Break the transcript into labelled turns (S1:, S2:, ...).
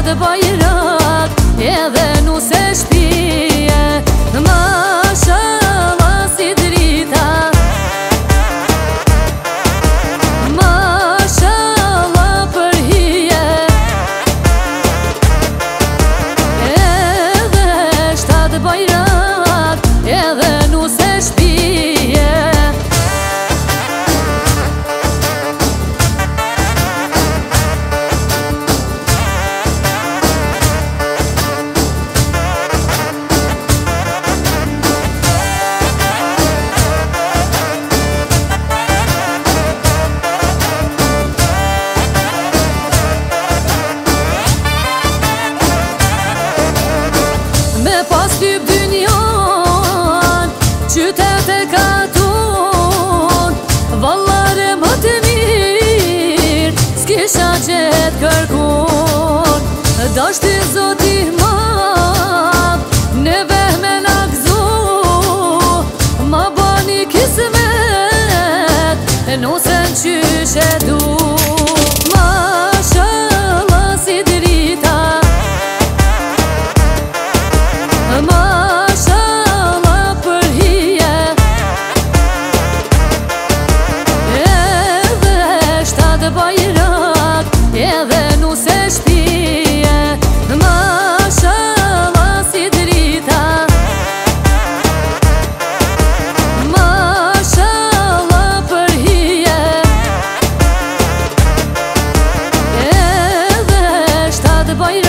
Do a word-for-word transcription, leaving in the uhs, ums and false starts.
S1: shtatë bajrak edhe nuse shpije. Mashallah si drita, mashallah për hije, edhe shtatë bajrak edhe nuse shpije. Me pas lyp dynjan, qytet e katun, vallare më të mirë, s'kisha gjet kërkun. Dashti Zoti madh, neve me na gzu, ma bani kismet, nusen qysh e du. Mashallah si drita, mashallah për hije, edhe shtatë bajrak edhe nuse shpije. Mashallah si drita, mashallah për hije, edhe shtatë bajrak